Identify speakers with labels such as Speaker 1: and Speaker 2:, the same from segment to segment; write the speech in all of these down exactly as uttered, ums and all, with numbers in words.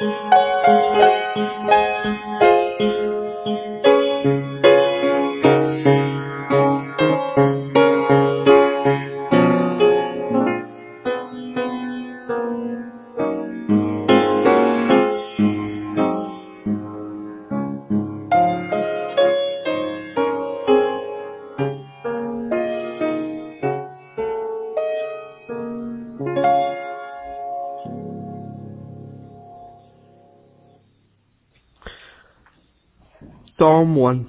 Speaker 1: Psalm one.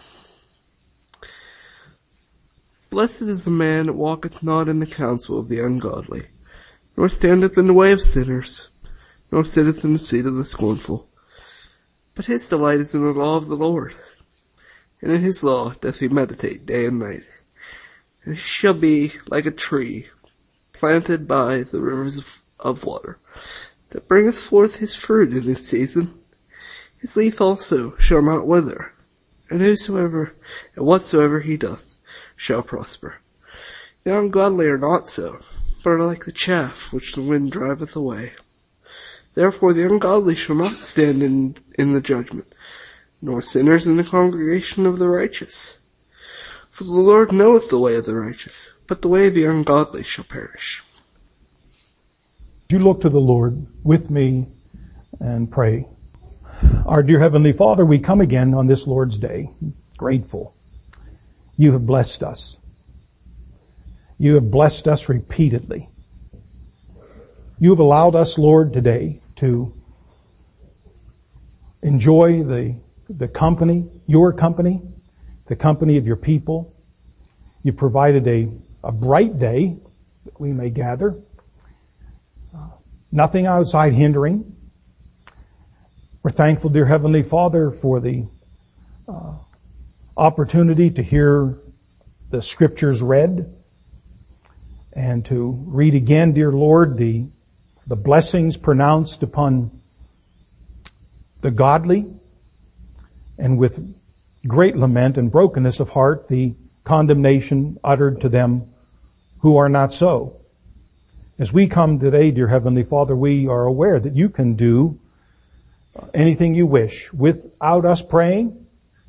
Speaker 1: Blessed is the man that walketh not in the counsel of the ungodly, nor standeth in the way of sinners, nor sitteth in the seat of the scornful. But his delight is in the law of the Lord, and in his law doth he meditate day and night. And he shall be like a tree planted by the rivers of, of water, that bringeth forth his fruit in his season. His leaf also shall not wither, and whosoever and whatsoever he doth shall prosper. The ungodly are not so, but are like the chaff which the wind driveth away. Therefore the ungodly shall not stand in, in the judgment, nor sinners in the congregation of the righteous. For the Lord knoweth the way of the righteous, but the way of the ungodly shall perish.
Speaker 2: You look to the Lord with me and pray. Our dear Heavenly Father, we come again on this Lord's Day, grateful. You have blessed us. You have blessed us repeatedly. You have allowed us, Lord, today to enjoy the, the company, your company, the company of your people. You provided a, a bright day that we may gather. Uh, nothing outside hindering. We're thankful, dear Heavenly Father, for the uh, opportunity to hear the Scriptures read and to read again, dear Lord, the, the blessings pronounced upon the godly, and with great lament and brokenness of heart, the condemnation uttered to them who are not so. As we come today, dear Heavenly Father, we are aware that you can do anything you wish without us praying,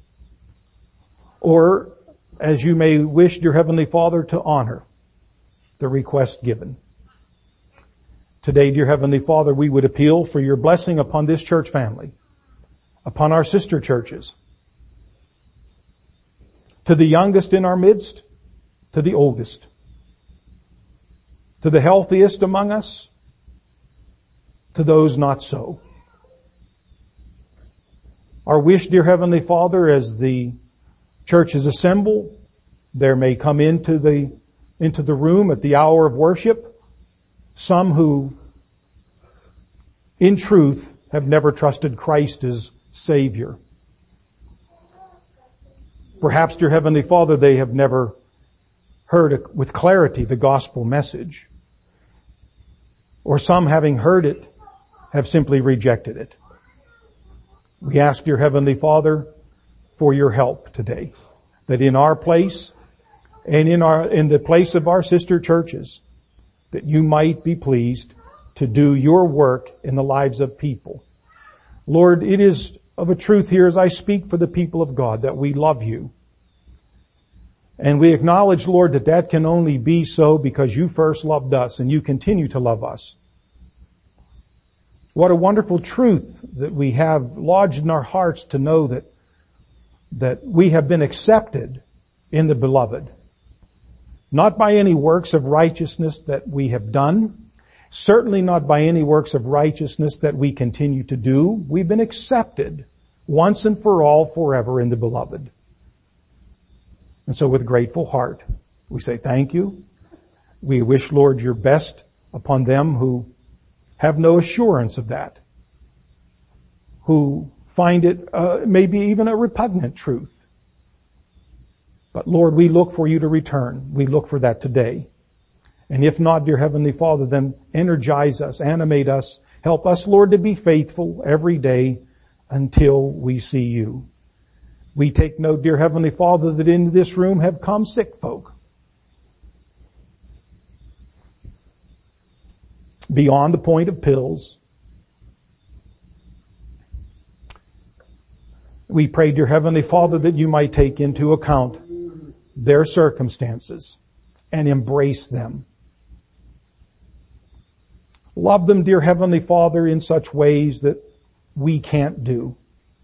Speaker 2: or as you may wish, dear Heavenly Father, to honor the request given. Today, dear Heavenly Father, we would appeal for your blessing upon this church family, upon our sister churches, to the youngest in our midst, to the oldest, to the healthiest among us, to those not so. Our wish, dear Heavenly Father, as the churches assemble, there may come into the, into the room at the hour of worship some who, in truth, have never trusted Christ as Savior. Perhaps, dear Heavenly Father, they have never heard with clarity the gospel message. Or some, having heard it, have simply rejected it. We ask, dear Heavenly Father, for your help today, that in our place and in our, in the place of our sister churches, that you might be pleased to do your work in the lives of people. Lord, it is of a truth here as I speak for the people of God that we love you. And we acknowledge, Lord, that that can only be so because you first loved us and you continue to love us. What a wonderful truth that we have lodged in our hearts to know that, that we have been accepted in the Beloved. Not by any works of righteousness that we have done, certainly not by any works of righteousness that we continue to do. We've been accepted once and for all forever in the Beloved. And so with grateful heart, we say thank you. We wish, Lord, your best upon them who have no assurance of that, who find it uh, maybe even a repugnant truth. But Lord, we look for you to return. We look for that today. And if not, dear Heavenly Father, then energize us, animate us, help us, Lord, to be faithful every day until we see you. We take note, dear Heavenly Father, that in this room have come sick folk. Beyond the point of pills. We pray, dear Heavenly Father, that you might take into account their circumstances and embrace them. Love them, dear Heavenly Father, in such ways that we can't do.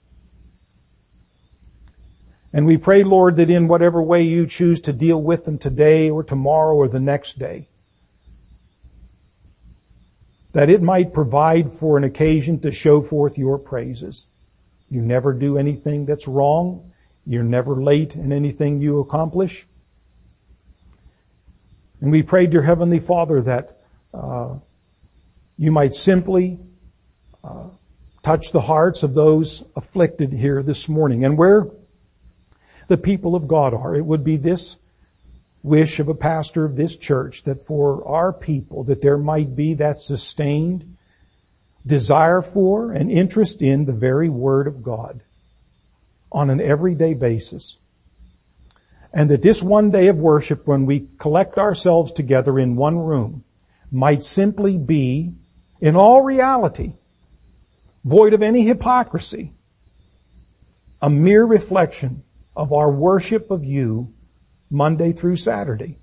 Speaker 2: And we pray, Lord, that in whatever way you choose to deal with them today or tomorrow or the next day, that it might provide for an occasion to show forth your praises. You never do anything that's wrong. You're never late in anything you accomplish. And we pray, dear Heavenly Father, that uh, you might simply uh, touch the hearts of those afflicted here this morning. And where the people of God are, it would be this wish of a pastor of this church, that for our people, that there might be that sustained desire for and interest in the very Word of God on an everyday basis. And that this one day of worship, when we collect ourselves together in one room, might simply be, in all reality, void of any hypocrisy, a mere reflection of our worship of you Monday through Saturday.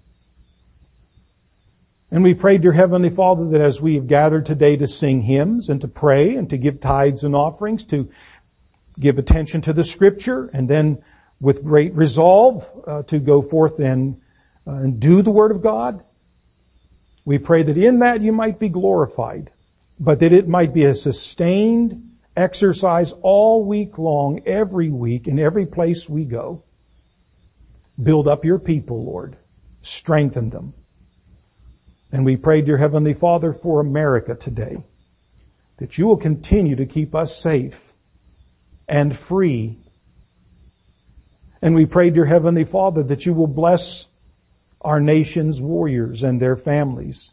Speaker 2: And we pray, dear Heavenly Father, that as we have gathered today to sing hymns and to pray and to give tithes and offerings, to give attention to the Scripture, and then with great resolve uh, to go forth and, uh, and do the Word of God, we pray that in that you might be glorified, but that it might be a sustained exercise all week long, every week, in every place we go. Build up your people, Lord. Strengthen them. And we pray, dear Heavenly Father, for America today, that you will continue to keep us safe and free. And we pray, dear Heavenly Father, that you will bless our nation's warriors and their families.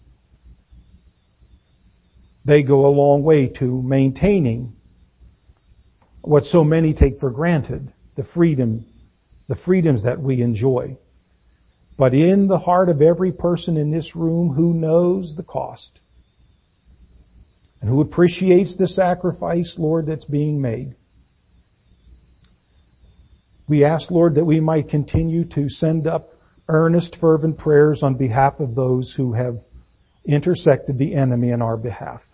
Speaker 2: They go a long way to maintaining what so many take for granted, the freedom the freedoms that we enjoy. But in the heart of every person in this room who knows the cost and who appreciates the sacrifice, Lord, that's being made, we ask, Lord, that we might continue to send up earnest, fervent prayers on behalf of those who have intersected the enemy in our behalf.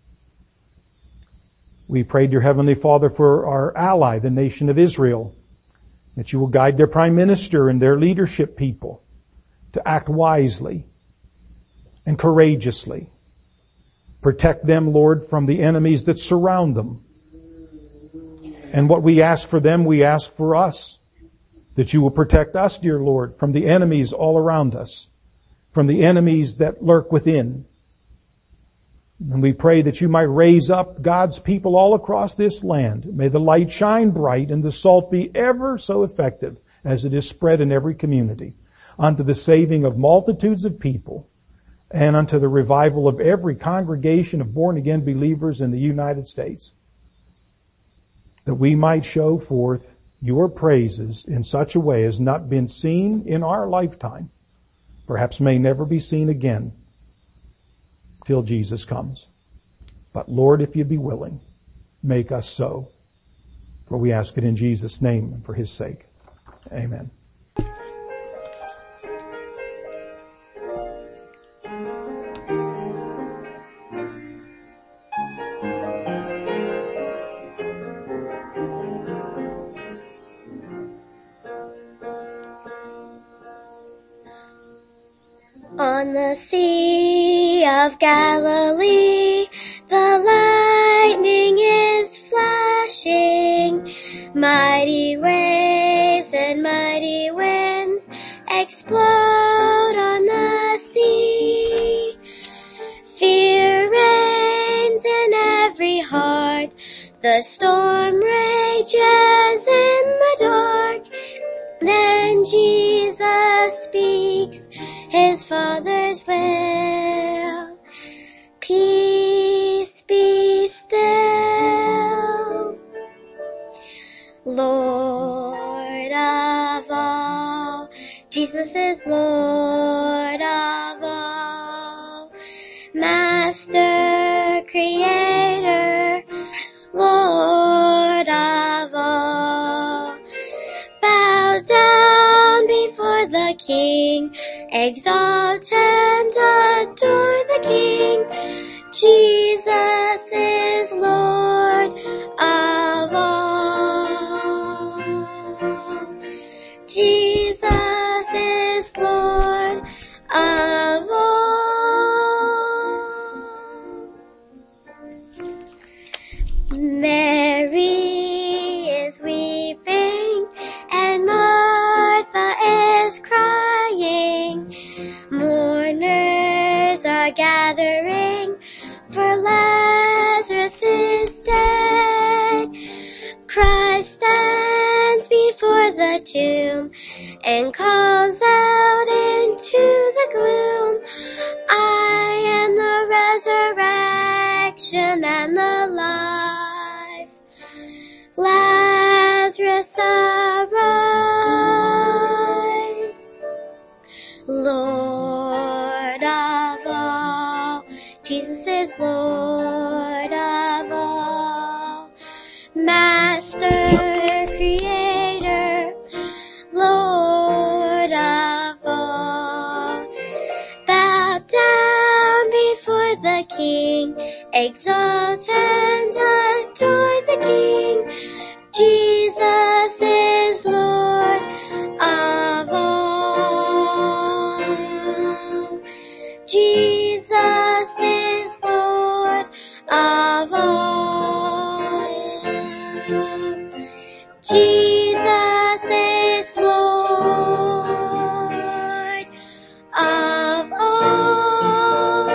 Speaker 2: We pray, dear Heavenly Father, for our ally, the nation of Israel, that you will guide their prime minister and their leadership people to act wisely and courageously. Protect them, Lord, from the enemies that surround them. And what we ask for them, we ask for us. That you will protect us, dear Lord, from the enemies all around us, from the enemies that lurk within. And we pray that you might raise up God's people all across this land. May the light shine bright and the salt be ever so effective as it is spread in every community, unto the saving of multitudes of people and unto the revival of every congregation of born-again believers in the United States, that we might show forth your praises in such a way as not been seen in our lifetime, perhaps may never be seen again, till Jesus comes. But Lord, if you be willing, make us so. For we ask it in Jesus' name and for his sake. Amen.
Speaker 3: On the Sea of Galilee, the lightning is flashing. Mighty waves and mighty winds explode on the sea. Fear reigns in every heart. The storm rages in the dark. Then Jesus speaks his Father's will. Peace, be still. Lord of all, Jesus is Lord of all. Master, Creator, Lord of all. exalt and adore the King. Jesus is Lord of all. Jesus is Lord of all. Mary is weeping and Martha is crying. Mourners are gathering, for Lazarus is dead. Christ stands before the tomb and calls out into the gloom, I am the resurrection and the life. Lazarus, arise. Lord of all, Jesus is Lord of all. Master, Creator, Lord of all. Bow down before the King, exalt and adore the King. Jesus is Lord of all. Jesus is Lord of all. Jesus is Lord of all.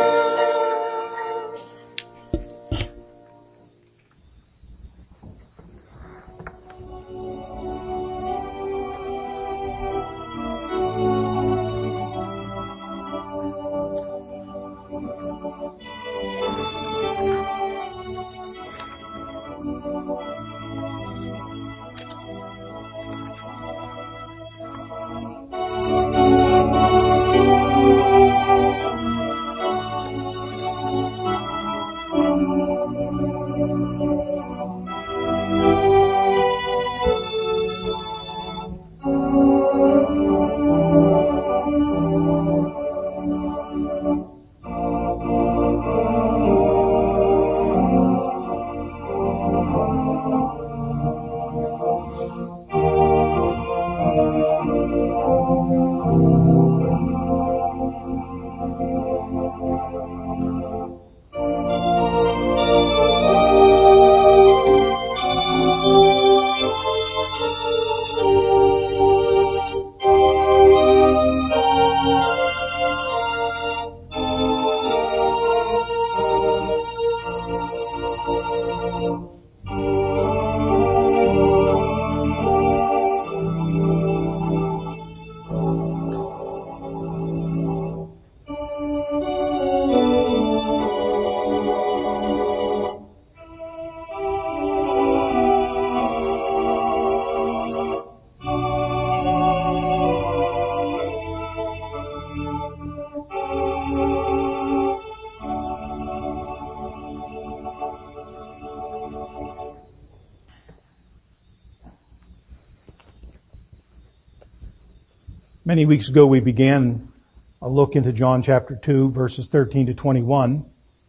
Speaker 2: Many weeks ago we began a look into John chapter two, verses thirteen to twenty-one,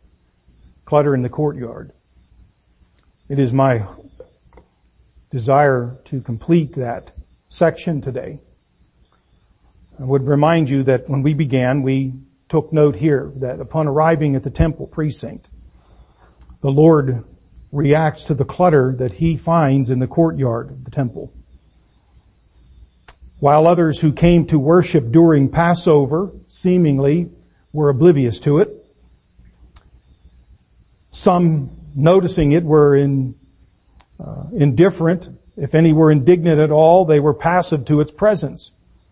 Speaker 2: clutter in the courtyard. It is my desire to complete that section today. I would remind you that when we began, we took note here that upon arriving at the temple precinct, the Lord reacts to the clutter that he finds in the courtyard of the temple. While others who came to worship during Passover seemingly were oblivious to it, some noticing it were in, uh, indifferent. If any were indignant at all, they were passive to its presence.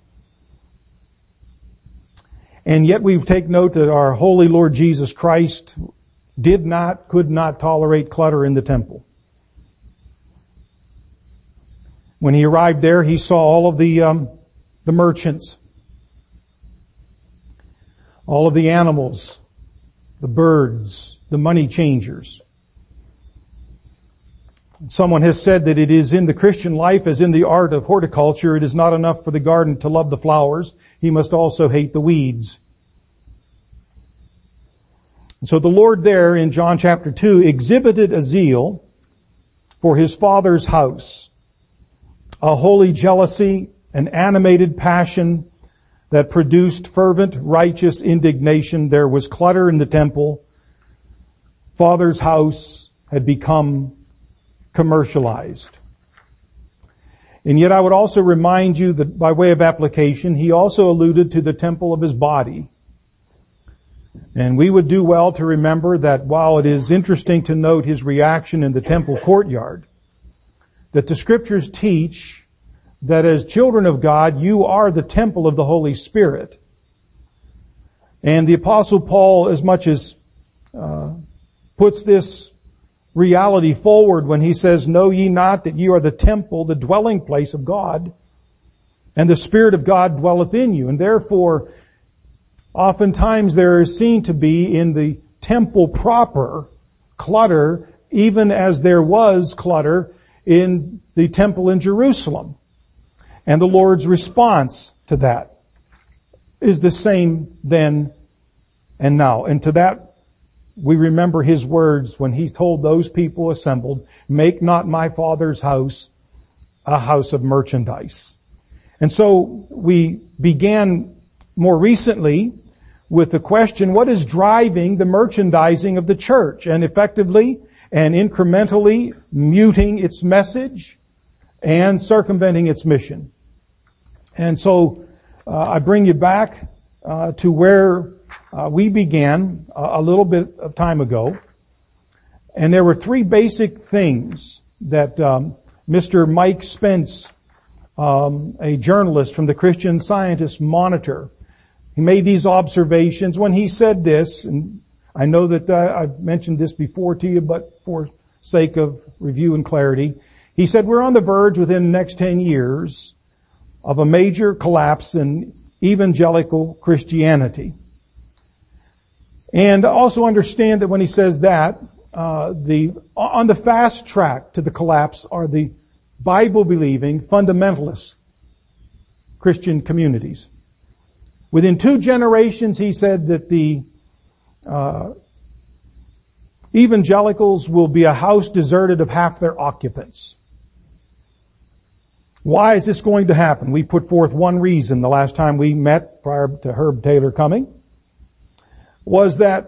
Speaker 2: And yet we take note that our holy Lord Jesus Christ did not, could not tolerate clutter in the temple. When he arrived there, he saw all of the um, the merchants, all of the animals, the birds, the money changers. Someone has said that it is in the Christian life as in the art of horticulture. It is not enough for the garden to love the flowers. He must also hate the weeds. And so the Lord there in John chapter two exhibited a zeal for His Father's house, a holy jealousy, an animated passion that produced fervent, righteous indignation. There was clutter in the temple. Father's house had become commercialized. And yet I would also remind you that by way of application, He also alluded to the temple of His body. And we would do well to remember that while it is interesting to note His reaction in the temple courtyard, that the Scriptures teach that as children of God, you are the temple of the Holy Spirit. And the Apostle Paul, as much as uh, puts this reality forward when he says, "Know ye not that you are the temple, the dwelling place of God, and the Spirit of God dwelleth in you." And therefore, oftentimes there is seen to be in the temple proper clutter, even as there was clutter in the temple in Jerusalem. And the Lord's response to that is the same then and now. And to that we remember His words when He told those people assembled, "Make not my Father's house a house of merchandise." And so we began more recently with the question, what is driving the merchandising of the church, and effectively and incrementally muting its message and circumventing its mission? And so uh, I bring you back uh, to where Uh, we began a, a little bit of time ago, and there were three basic things that um, Mister Mike Spence, um, a journalist from the Christian Scientist Monitor, he made these observations when he said this, and I know that uh, I've mentioned this before to you, but for sake of review and clarity, he said we're on the verge within the next ten years of a major collapse in evangelical Christianity. And also understand that when he says that, uh, the on the fast track to the collapse are the Bible-believing fundamentalist Christian communities. Within two generations, he said that the uh, evangelicals will be a house deserted of half their occupants. Why is this going to happen? We put forth one reason the last time we met prior to Herb Taylor coming, was that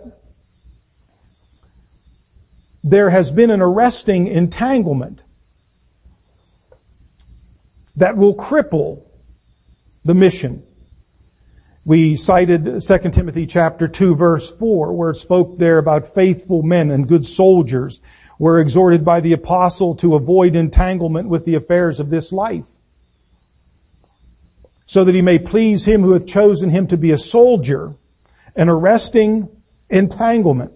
Speaker 2: there has been an arresting entanglement that will cripple the mission. We cited Second Timothy chapter two verse four, where it spoke there about faithful men and good soldiers were exhorted by the apostle to avoid entanglement with the affairs of this life, so that he may please him who hath chosen him to be a soldier. An arresting entanglement.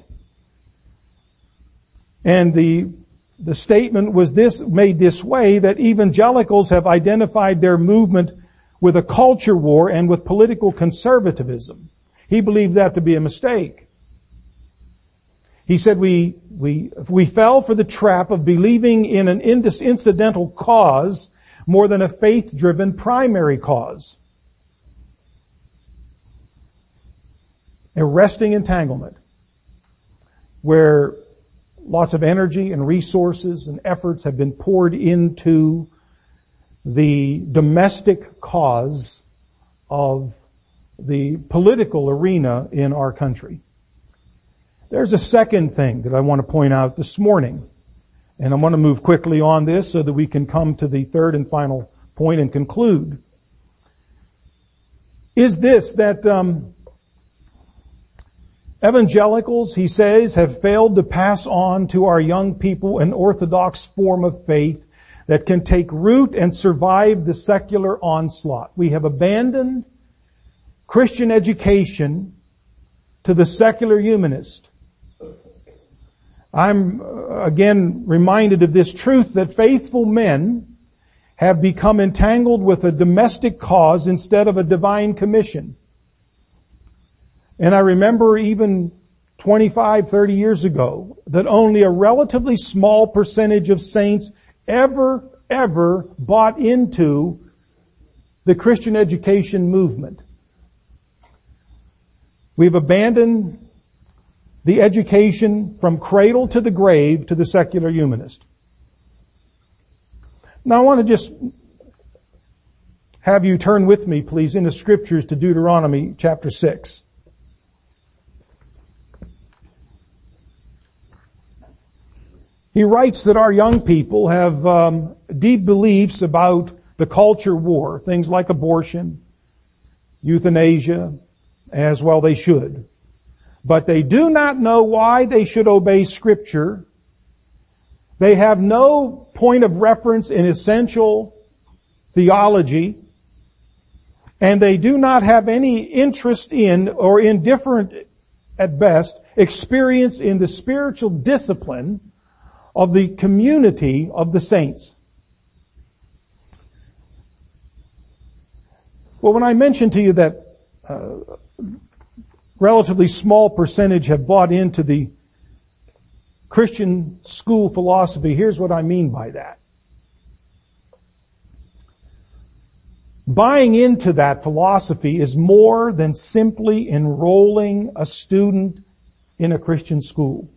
Speaker 2: And the the statement was this made this way, that evangelicals have identified their movement with a culture war and with political conservatism. He believed that to be a mistake. He said we we we fell for the trap of believing in an incidental cause more than a faith-driven primary cause. Arresting entanglement, where lots of energy and resources and efforts have been poured into the domestic cause of the political arena in our country. There's a second thing that I want to point out this morning, and I want to move quickly on this so that we can come to the third and final point and conclude. Is this, that um, evangelicals, he says, have failed to pass on to our young people an orthodox form of faith that can take root and survive the secular onslaught. We have abandoned Christian education to the secular humanist. I'm again reminded of this truth that faithful men have become entangled with a domestic cause instead of a divine commission. And I remember even twenty-five, thirty years ago that only a relatively small percentage of saints ever, ever bought into the Christian education movement. We've abandoned the education from cradle to the grave to the secular humanist. Now I want to just have you turn with me, please, into Scriptures to Deuteronomy chapter six. He writes that our young people have um, deep beliefs about the culture war, things like abortion, euthanasia, as well they should. But they do not know why they should obey Scripture. They have no point of reference in essential theology. And they do not have any interest in, or indifferent at best, experience in the spiritual discipline of the community of the saints. Well, when I mentioned to you that uh, relatively small percentage have bought into the Christian school philosophy, here's what I mean by that. Buying into that philosophy is more than simply enrolling a student in a Christian school.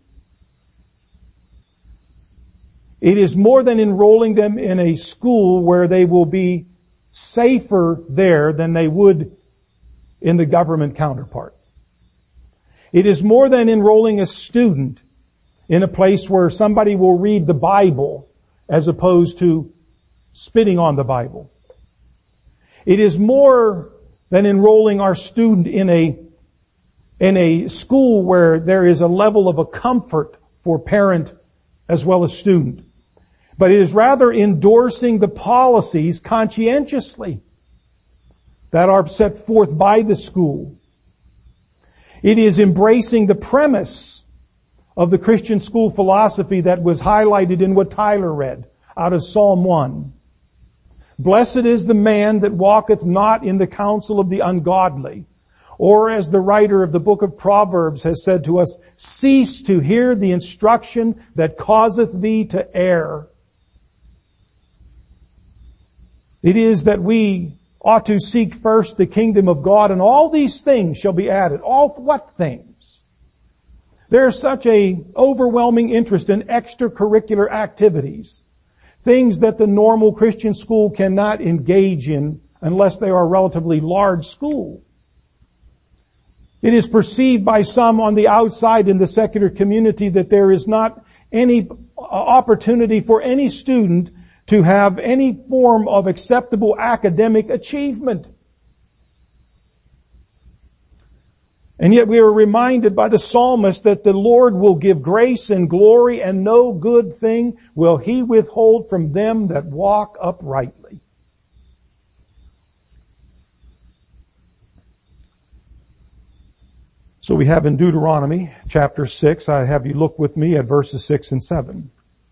Speaker 2: It is more than enrolling them in a school where they will be safer there than they would in the government counterpart. It is more than enrolling a student in a place where somebody will read the Bible as opposed to spitting on the Bible. It is more than enrolling our student in a, in a school where there is a level of a comfort for parent as well as student. But it is rather endorsing the policies conscientiously that are set forth by the school. It is embracing the premise of the Christian school philosophy that was highlighted in what Tyler read out of Psalm one. Blessed is the man that walketh not in the counsel of the ungodly. Or as the writer of the book of Proverbs has said to us, cease to hear the instruction that causeth thee to err. It is that we ought to seek first the kingdom of God, and all these things shall be added. All what things? There is such a overwhelming interest in extracurricular activities, things that the normal Christian school cannot engage in unless they are a relatively large school. It is perceived by some on the outside in the secular community that there is not any opportunity for any student to have any form of acceptable academic achievement. And yet we are reminded by the psalmist that the Lord will give grace and glory, and no good thing will He withhold from them that walk uprightly. So we have in Deuteronomy chapter six, I have you look with me at verses six and seven.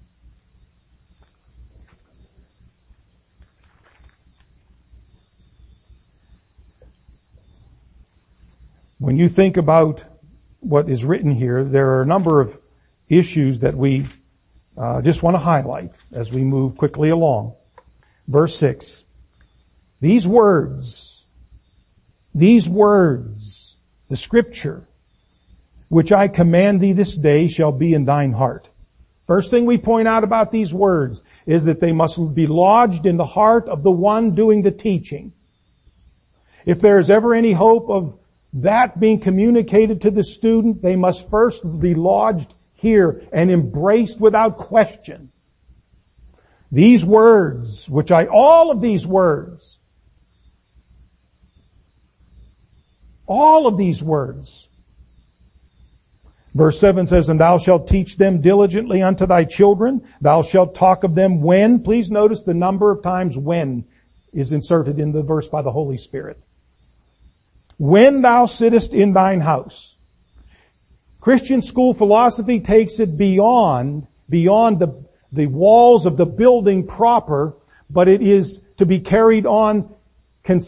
Speaker 2: When you think about what is written here, there are a number of issues that we uh, just want to highlight as we move quickly along. Verse six. These words, these words, the Scripture, which I command thee this day shall be in thine heart. First thing we point out about these words is that they must be lodged in the heart of the one doing the teaching. If there is ever any hope of that being communicated to the student, they must first be lodged here and embraced without question. These words, which I, all of these words, all of these words. Verse seven says, and thou shalt teach them diligently unto thy children. Thou shalt talk of them when. Please notice the number of times when is inserted in the verse by the Holy Spirit. When thou sittest in thine house. Christian school philosophy takes it beyond, beyond the, the walls of the building proper, but it is to be carried on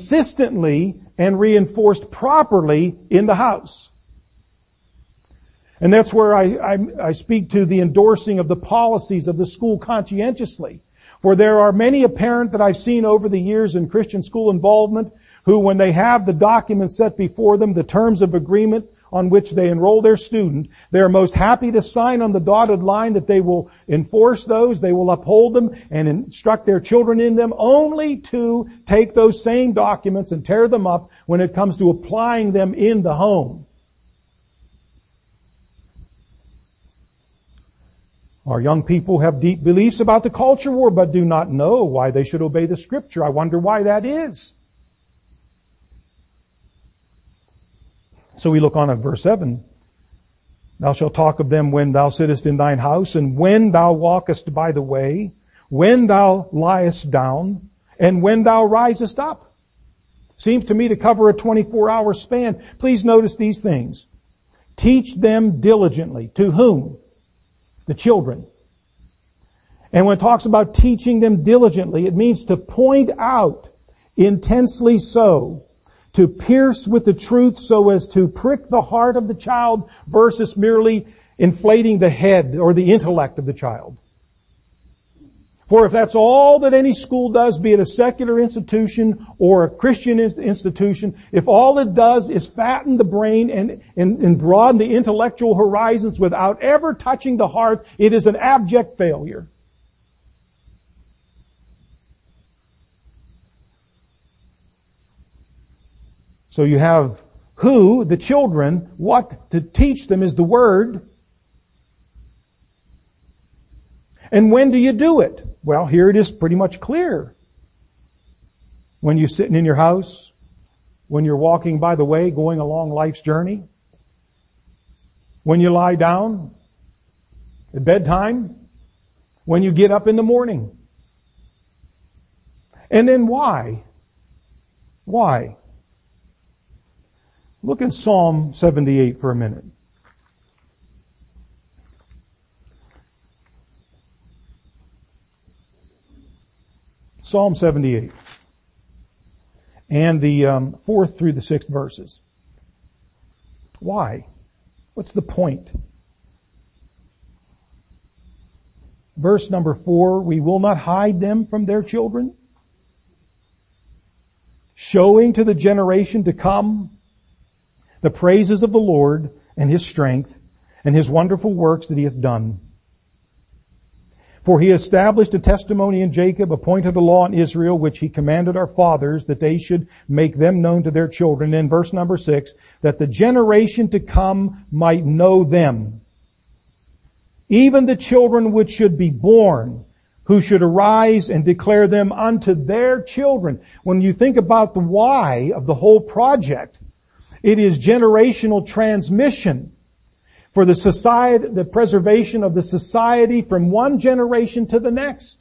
Speaker 2: consistently and reinforced properly in the house. And that's where I, I, I speak to the endorsing of the policies of the school conscientiously. For there are many a parent that I've seen over the years in Christian school involvement who, when they have the documents set before them, the terms of agreement on which they enroll their student, they are most happy to sign on the dotted line that they will enforce those, they will uphold them and instruct their children in them, only to take those same documents and tear them up when it comes to applying them in the home. Our young people have deep beliefs about the culture war, but do not know why they should obey the Scripture. I wonder why that is. So we look on at verse seven. Thou shalt talk of them when thou sittest in thine house, and when thou walkest by the way, when thou liest down, and when thou risest up. Seems to me to cover a twenty-four hour span. Please notice these things. Teach them diligently. To whom? The children. And when it talks about teaching them diligently, it means to point out intensely so, to pierce with the truth so as to prick the heart of the child versus merely inflating the head or the intellect of the child. For if that's all that any school does, be it a secular institution or a Christian institution, if all it does is fatten the brain and, and, and broaden the intellectual horizons without ever touching the heart, it is an abject failure. So you have who, the children, what to teach them is the Word. And when do you do it? Well, here it is pretty much clear. When you're sitting in your house, when you're walking by the way, going along life's journey, when you lie down at bedtime, when you get up in the morning. And then why? Why? Look in Psalm seventy-eight for a minute. Psalm seventy-eight. And the um, fourth through the sixth verses. Why? What's the point? Verse number four, we will not hide them from their children, showing to the generation to come the praises of the Lord and His strength and His wonderful works that He hath done. For He established a testimony in Jacob, appointed a law in Israel, which He commanded our fathers, that they should make them known to their children. In verse number six, that the generation to come might know them. Even the children which should be born, who should arise and declare them unto their children. When you think about the why of the whole project, it is generational transmission for the society, the preservation of the society from one generation to the next.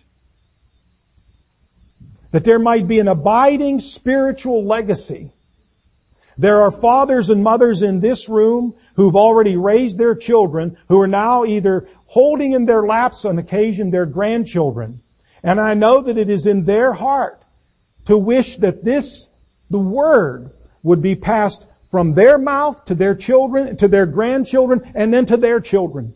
Speaker 2: That there might be an abiding spiritual legacy. There are fathers and mothers in this room who've already raised their children, who are now either holding in their laps on occasion their grandchildren. And I know that it is in their heart to wish that this, the Word, would be passed from their mouth to their children, to their grandchildren, and then to their children.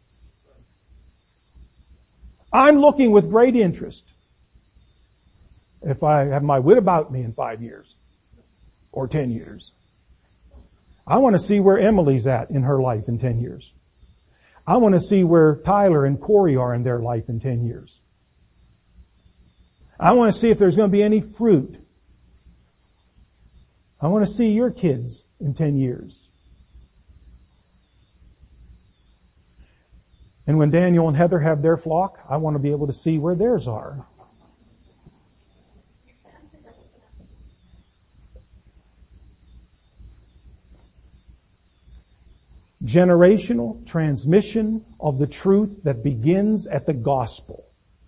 Speaker 2: I'm looking with great interest, if I have my wit about me in five years or ten years. I want to see where Emily's at in her life in ten years. I want to see where Tyler and Corey are in their life in ten years. I want to see if there's going to be any fruit. I want to see your kids in ten years. And when Daniel and Heather have their flock, I want to be able to see where theirs are. Generational transmission of the truth that begins at the gospel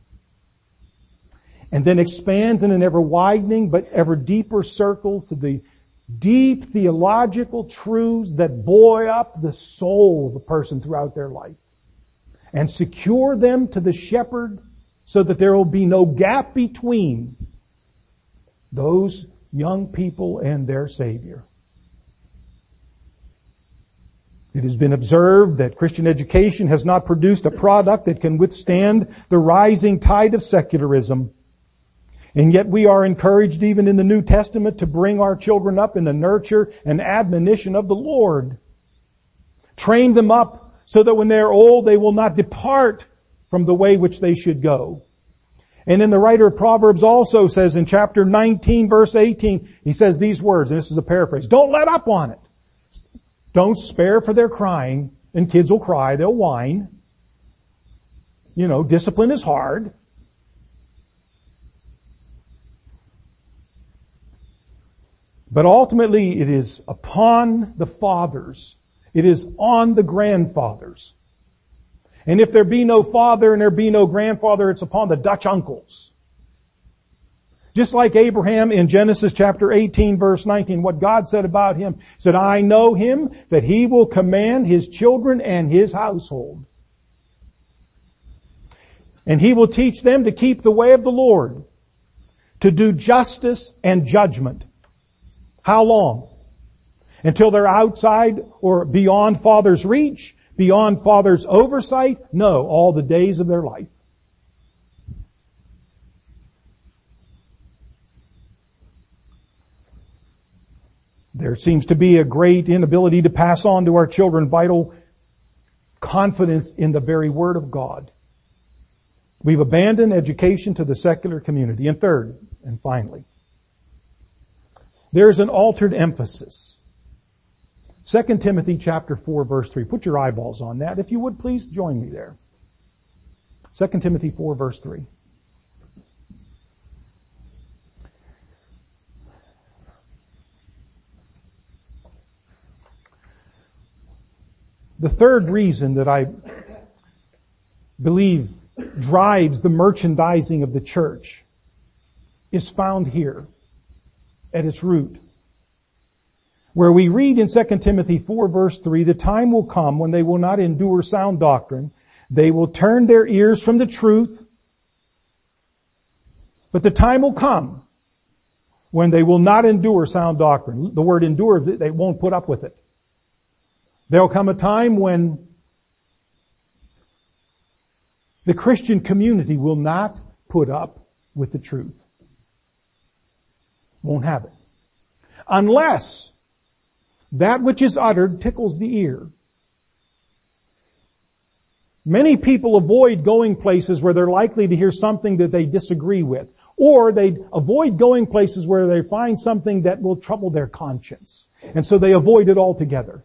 Speaker 2: and then expands in an ever widening but ever deeper circle to the deep theological truths that buoy up the soul of a person throughout their life and secure them to the shepherd so that there will be no gap between those young people and their Savior. It has been observed that Christian education has not produced a product that can withstand the rising tide of secularism. And yet we are encouraged even in the New Testament to bring our children up in the nurture and admonition of the Lord. Train them up so that when they are old they will not depart from the way which they should go. And then the writer of Proverbs also says in chapter nineteen verse eighteen, he says these words, and this is a paraphrase, don't let up on it. Don't spare for their crying, and kids will cry, they'll whine. You know, discipline is hard. But ultimately it is upon the fathers. It is on the grandfathers. And if there be no father and there be no grandfather, it's upon the Dutch uncles. Just like Abraham in Genesis chapter eighteen verse nineteen, what God said about him, He said, I know him that he will command his children and his household. And he will teach them to keep the way of the Lord, to do justice and judgment. How long? Until they're outside or beyond father's reach, beyond father's oversight? No, all the days of their life. There seems to be a great inability to pass on to our children vital confidence in the very Word of God. We've abandoned education to the secular community. And third, and finally, there's an altered emphasis. Second Timothy chapter four verse three. Put your eyeballs on that. If you would, please join me there. Second Timothy four verse three. The third reason that I believe drives the merchandising of the church is found here at its root. Where we read in Second Timothy four verse three, the time will come when they will not endure sound doctrine. They will turn their ears from the truth. But the time will come when they will not endure sound doctrine. The word endure, they won't put up with it. There'll come a time when the Christian community will not put up with the truth. Won't have it. Unless that which is uttered tickles the ear. Many people avoid going places where they're likely to hear something that they disagree with. Or they avoid going places where they find something that will trouble their conscience. And so they avoid it altogether.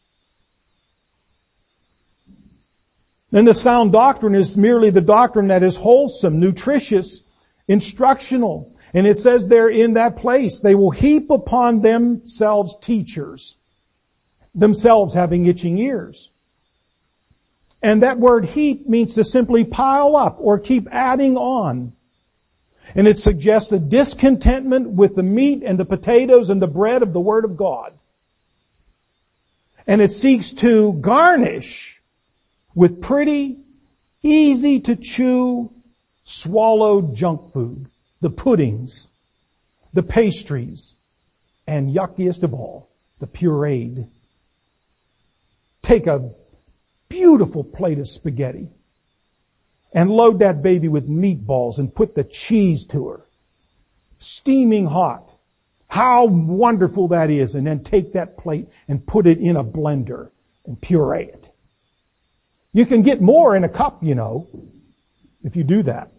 Speaker 2: Then the sound doctrine is merely the doctrine that is wholesome, nutritious, instructional. And it says there in that place, they will heap upon themselves teachers, themselves having itching ears. And that word heap means to simply pile up or keep adding on. And it suggests a discontentment with the meat and the potatoes and the bread of the Word of God. And it seeks to garnish with pretty, easy to chew, swallowed junk food. The puddings, the pastries, and yuckiest of all, the pureed. Take a beautiful plate of spaghetti and load that baby with meatballs and put the cheese to her. Steaming hot. How wonderful that is. And then take that plate and put it in a blender and puree it. You can get more in a cup, you know, if you do that.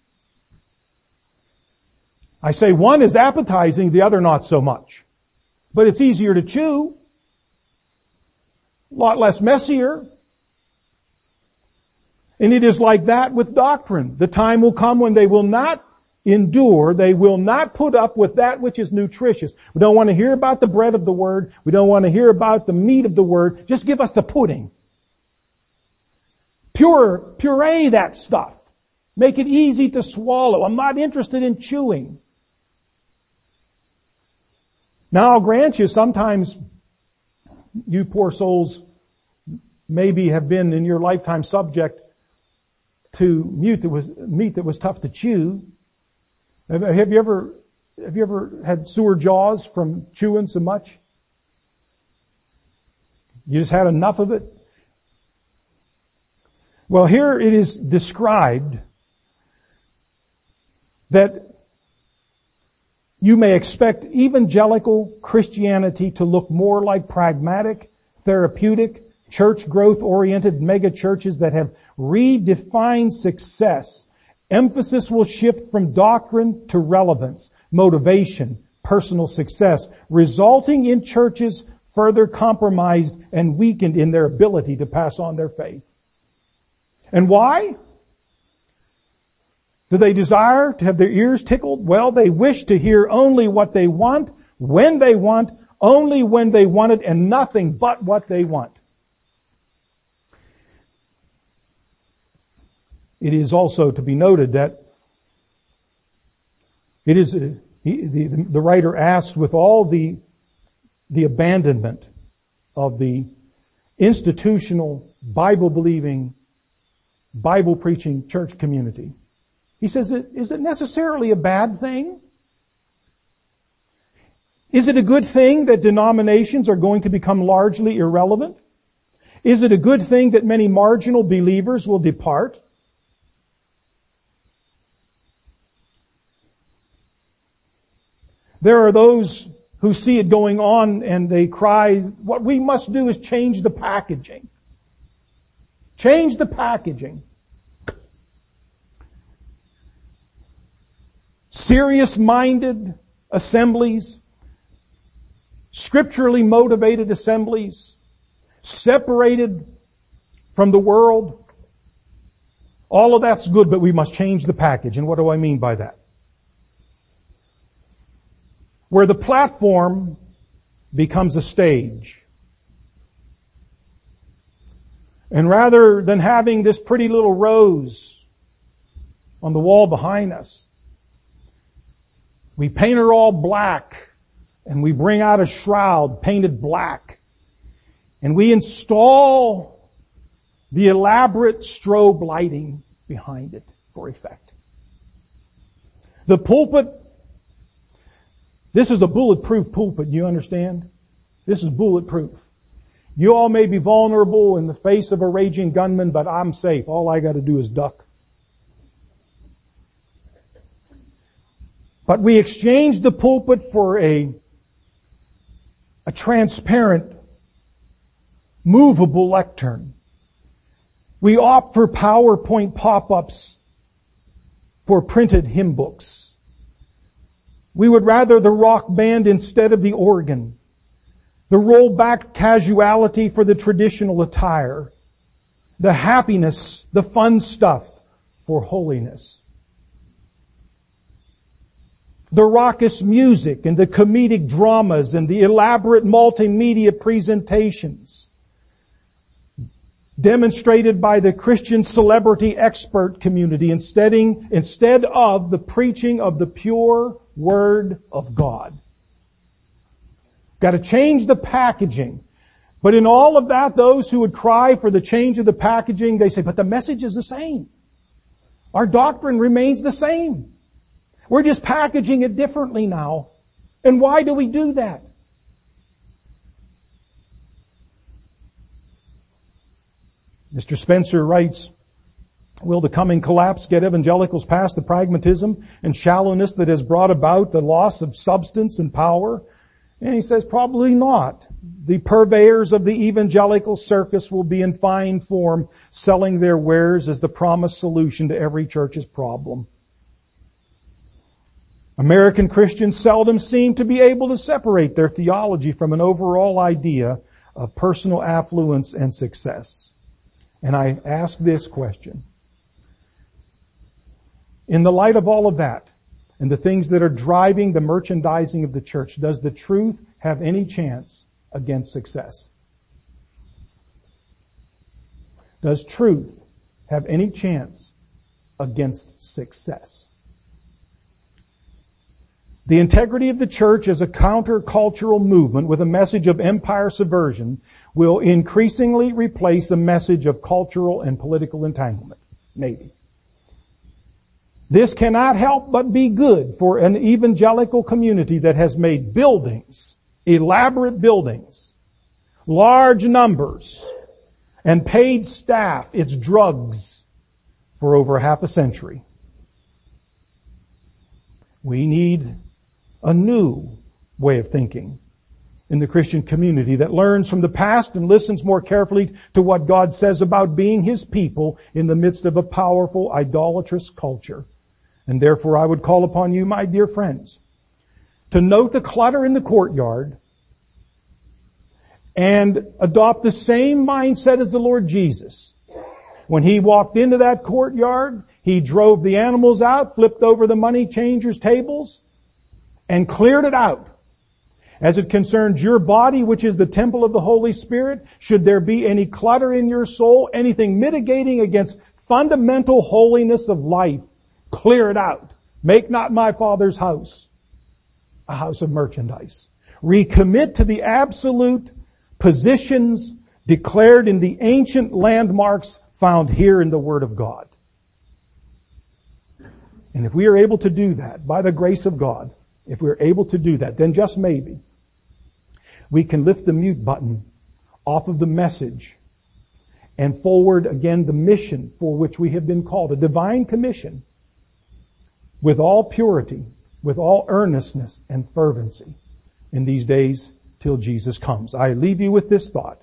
Speaker 2: I say one is appetizing, the other not so much. But it's easier to chew. A lot less messier. And it is like that with doctrine. The time will come when they will not endure, they will not put up with that which is nutritious. We don't want to hear about the bread of the Word. We don't want to hear about the meat of the Word. Just give us the pudding. Pure, puree that stuff. Make it easy to swallow. I'm not interested in chewing. Now I'll grant you, sometimes you poor souls maybe have been in your lifetime subject to meat that was, meat that was tough to chew. Have you ever, have you ever had sore jaws from chewing so much? You just had enough of it? Well, here it is described that you may expect evangelical Christianity to look more like pragmatic, therapeutic, church growth-oriented mega churches that have redefined success. Emphasis will shift from doctrine to relevance, motivation, personal success, resulting in churches further compromised and weakened in their ability to pass on their faith. And why? Do they desire to have their ears tickled? Well, they wish to hear only what they want, when they want, only when they want it, and nothing but what they want. It is also to be noted that it is, uh, he, the, the writer asked, with all the, the abandonment of the institutional, Bible-believing, Bible-preaching church community, he says, is it necessarily a bad thing? Is it a good thing that denominations are going to become largely irrelevant? Is it a good thing that many marginal believers will depart? There are those who see it going on and they cry, what we must do is change the packaging. Change the packaging. Serious-minded assemblies, scripturally motivated assemblies, separated from the world. All of that's good, but we must change the package. And what do I mean by that? Where the platform becomes a stage. And rather than having this pretty little rose on the wall behind us, we paint her all black, and we bring out a shroud painted black, and we install the elaborate strobe lighting behind it for effect. The pulpit, this is a bulletproof pulpit, you understand? This is bulletproof. You all may be vulnerable in the face of a raging gunman, but I'm safe. All I got to do is duck. But we exchange the pulpit for a, a transparent, movable lectern. We opt for PowerPoint pop-ups for printed hymn books. We would rather the rock band instead of the organ. The rollback casuality for the traditional attire. The happiness, the fun stuff for holiness. The raucous music and the comedic dramas and the elaborate multimedia presentations demonstrated by the Christian celebrity expert community instead, instead of the preaching of the pure Word of God. Got to change the packaging. But in all of that, those who would cry for the change of the packaging, they say, but the message is the same. Our doctrine remains the same. We're just packaging it differently now. And why do we do that? Mister Spencer writes, will the coming collapse get evangelicals past the pragmatism and shallowness that has brought about the loss of substance and power? And he says, probably not. The purveyors of the evangelical circus will be in fine form, selling their wares as the promised solution to every church's problem. American Christians seldom seem to be able to separate their theology from an overall idea of personal affluence and success. And I ask this question. In the light of all of that, and the things that are driving the merchandising of the church, does the truth have any chance against success? Does truth have any chance against success? The integrity of the church as a counter-cultural movement with a message of empire subversion will increasingly replace a message of cultural and political entanglement. Maybe. This cannot help but be good for an evangelical community that has made buildings, elaborate buildings, large numbers, and paid staff. It's drugs for over half a century. We need a new way of thinking in the Christian community that learns from the past and listens more carefully to what God says about being His people in the midst of a powerful, idolatrous culture. And therefore I would call upon you, my dear friends, to note the clutter in the courtyard and adopt the same mindset as the Lord Jesus. When He walked into that courtyard, He drove the animals out, flipped over the money changers' tables, and cleared it out. As it concerns your body, which is the temple of the Holy Spirit, should there be any clutter in your soul, anything mitigating against fundamental holiness of life, clear it out. Make not my Father's house a house of merchandise. Recommit to the absolute positions declared in the ancient landmarks found here in the Word of God. And if we are able to do that, by the grace of God, if we're able to do that, then just maybe, we can lift the mute button off of the message and forward again the mission for which we have been called, a divine commission, with all purity, with all earnestness and fervency in these days till Jesus comes. I leave you with this thought.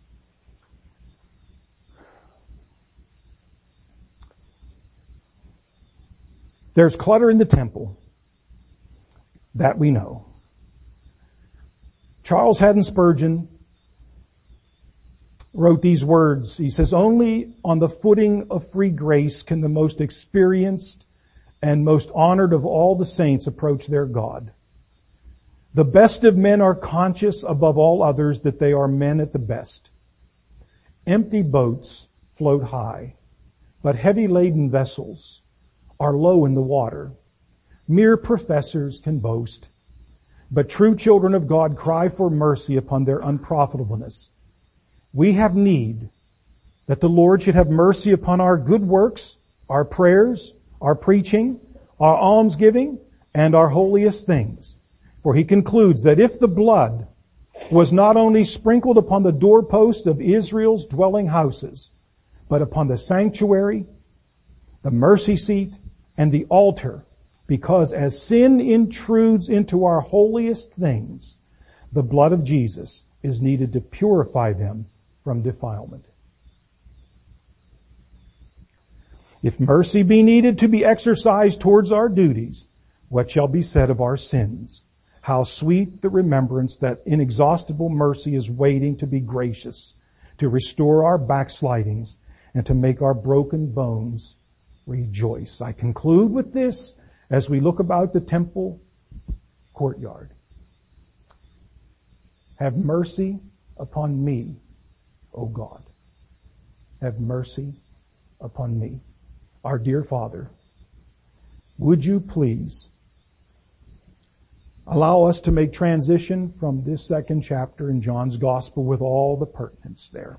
Speaker 2: There's clutter in the temple. That we know. Charles Haddon Spurgeon wrote these words. He says, only on the footing of free grace can the most experienced and most honored of all the saints approach their God. The best of men are conscious above all others that they are men at the best. Empty boats float high, but heavy laden vessels are low in the water. Mere professors can boast, but true children of God cry for mercy upon their unprofitableness. We have need that the Lord should have mercy upon our good works, our prayers, our preaching, our almsgiving, and our holiest things. For He concludes that if the blood was not only sprinkled upon the doorposts of Israel's dwelling houses, but upon the sanctuary, the mercy seat, and the altar, because as sin intrudes into our holiest things, the blood of Jesus is needed to purify them from defilement. If mercy be needed to be exercised towards our duties, what shall be said of our sins? How sweet the remembrance that inexhaustible mercy is waiting to be gracious, to restore our backslidings, and to make our broken bones rejoice. I conclude with this. As we look about the temple courtyard, have mercy upon me, O God. Have mercy upon me. Our dear Father, would you please allow us to make transition from this second chapter in John's Gospel with all the pertinence there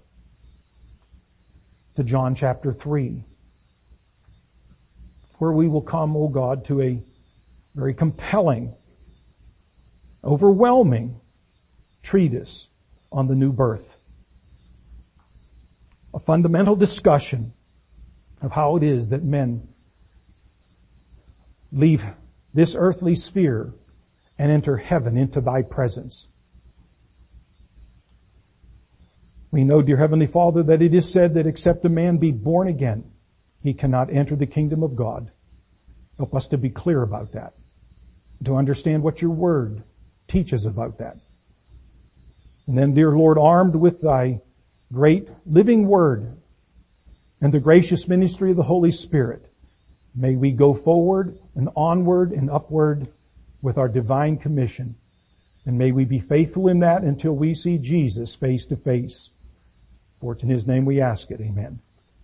Speaker 2: to John chapter three. Where we will come, O God, to a very compelling, overwhelming treatise on the new birth. A fundamental discussion of how it is that men leave this earthly sphere and enter heaven into Thy presence. We know, dear Heavenly Father, that it is said that except a man be born again, he cannot enter the kingdom of God. Help us to be clear about that, to understand what your word teaches about that. And then, dear Lord, armed with Thy great living word and the gracious ministry of the Holy Spirit, may we go forward and onward and upward with our divine commission. And may we be faithful in that until we see Jesus face to face. For it's in His name we ask it. Amen.